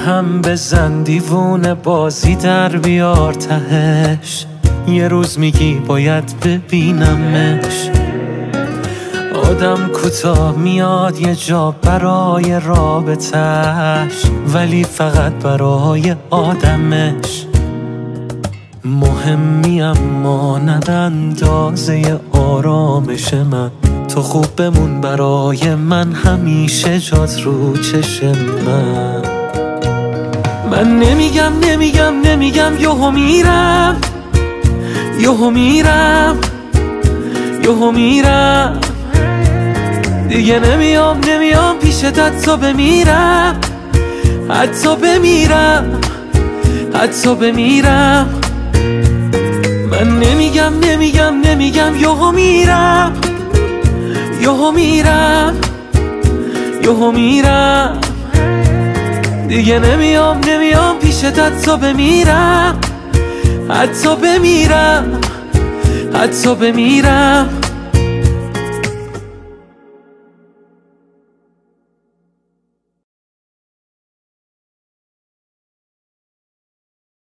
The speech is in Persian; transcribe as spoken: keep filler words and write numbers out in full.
هم بزن دیوونه بازی در بیار تهش. یه روز میگی باید ببینمش. آدم کوتاه میاد یه جا برای رابطش، ولی فقط برای آدمش. مهمی اما نه اندازه آرامش من. تو خوب بمون برای من، همیشه جات رو چشم من. من نمیگم نمیگم نمیگم یهو میرم، یهو میرم، یهو میرم. دیگه نمیام نمیام پیشت، حتی بمیرم، حتی بمیرم، حتی بمیرم. من نمیگم نمیگم نمیگم یهو میرم، یهو میرم، یهو میرم. دیگه نمیام نمیام پیشت، حتی بمیرم، حتی بمیرم، حتی بمیرم.